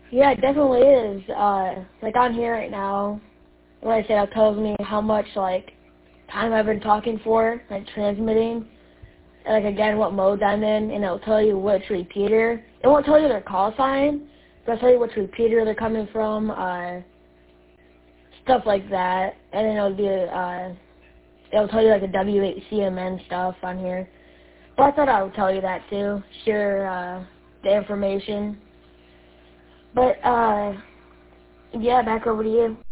Yeah, it definitely is. Like on here right now, like I said, it tells me how much like time I've been talking for, like transmitting, and like again what mode I'm in, and it'll tell you which repeater. It won't tell you their call sign, but it'll tell you which repeater they're coming from, stuff like that, and then it'll tell you like the W8CMN stuff on here. But I thought I would tell you that too, share the information. But yeah, back over to you.